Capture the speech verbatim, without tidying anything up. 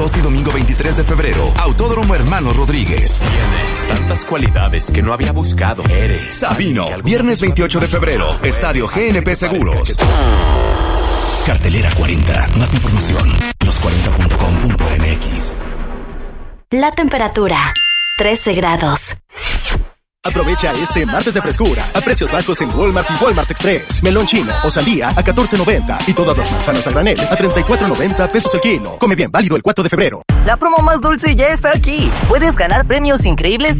veintidós y domingo veintitrés de febrero. Autódromo Hermanos Rodríguez. Tienes tantas cualidades que no había buscado. Eres Sabino, viernes veintiocho de febrero. Estadio G N P Seguros. Cartelera cuarenta. Más información, los cuarenta punto com punto m x. La temperatura, trece grados. Aprovecha este martes de frescura a precios bajos en Walmart y Walmart Express. Melón chino o sandía a catorce noventa y todas las manzanas a granel a treinta y cuatro noventa pesos el kilo. Come bien, válido el cuatro de febrero. La promo más dulce ya está aquí. Puedes ganar premios increíbles